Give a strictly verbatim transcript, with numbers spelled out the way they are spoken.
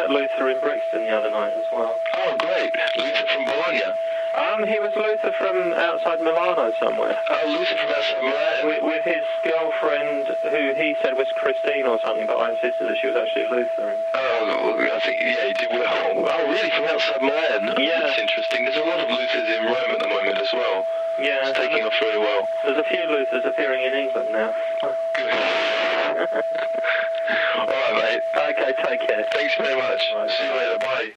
met Luther in Brixton the other night as well. Oh, great. Luther from Bologna. Um, he was Luther from outside Milano somewhere. Oh, Luther from outside Milan. With, with his girlfriend, who he said was Christine or something, but I insisted that she was actually Luther. Oh, well, I think, yeah, he did well. Oh, really, from outside Milan? Yeah. That's interesting. There's a lot of Luthers in Rome at the moment as well. Yeah. It's taking off very well. There's a few Luthers appearing in England now. Good. All right, mate. Okay, take care. Thanks very much. Right. See you later. Bye.